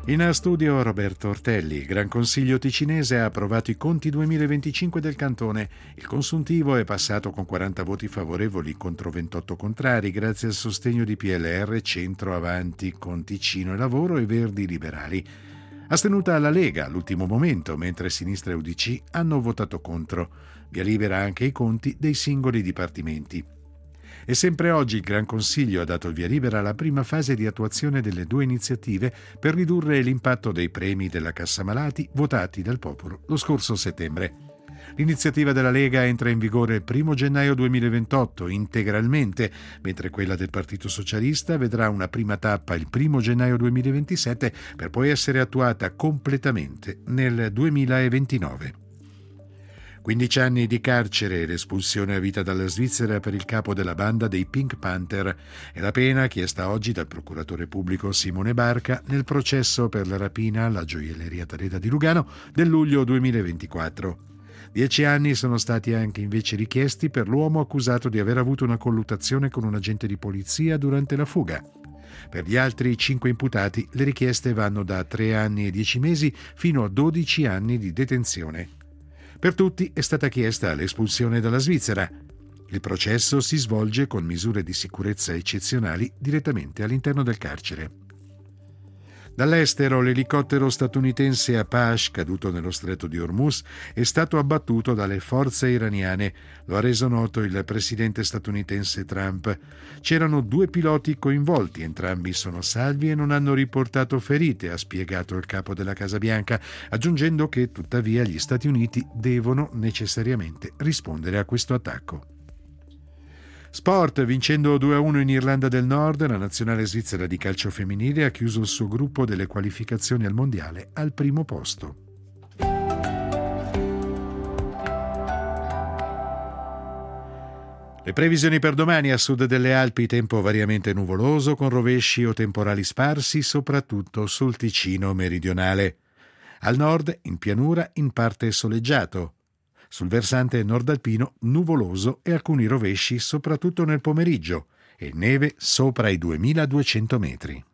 In studio Roberto Ortelli. Il Gran Consiglio ticinese ha approvato i conti 2025 del cantone. Il consuntivo è passato con 40 voti favorevoli contro 28 contrari grazie al sostegno di PLR, Centro Avanti con Ticino e Lavoro e Verdi Liberali. Astenuta la Lega all'ultimo momento, mentre Sinistra e UDC hanno votato contro. Via libera anche i conti dei singoli dipartimenti. E sempre oggi il Gran Consiglio ha dato il via libera alla prima fase di attuazione delle due iniziative per ridurre l'impatto dei premi della Cassa Malati votati dal popolo lo scorso settembre. L'iniziativa della Lega entra in vigore il 1 gennaio 2028 integralmente, mentre quella del Partito Socialista vedrà una prima tappa il 1 gennaio 2027 per poi essere attuata completamente nel 2029. 15 anni di carcere e l'espulsione a vita dalla Svizzera per il capo della banda dei Pink Panther è la pena chiesta oggi dal procuratore pubblico Simone Barca nel processo per la rapina alla gioielleria Tareta di Lugano del luglio 2024. 10 anni sono stati anche invece richiesti per l'uomo accusato di aver avuto una colluttazione con un agente di polizia durante la fuga. Per gli altri 5 imputati le richieste vanno da 3 anni e 10 mesi fino a 12 anni di detenzione. Per tutti è stata chiesta l'espulsione dalla Svizzera. Il processo si svolge con misure di sicurezza eccezionali direttamente all'interno del carcere. Dall'estero, l'elicottero statunitense Apache, caduto nello stretto di Hormuz, è stato abbattuto dalle forze iraniane. Lo ha reso noto il presidente statunitense Trump. C'erano 2 piloti coinvolti, entrambi sono salvi e non hanno riportato ferite, ha spiegato il capo della Casa Bianca, aggiungendo che tuttavia gli Stati Uniti devono necessariamente rispondere a questo attacco. Sport, vincendo 2-1 in Irlanda del Nord, la nazionale svizzera di calcio femminile ha chiuso il suo gruppo delle qualificazioni al mondiale al primo posto. Le previsioni per domani: a sud delle Alpi tempo variamente nuvoloso con rovesci o temporali sparsi soprattutto sul Ticino meridionale. Al nord, in pianura, in parte soleggiato. Sul versante nordalpino nuvoloso e alcuni rovesci soprattutto nel pomeriggio e neve sopra i 2200 metri.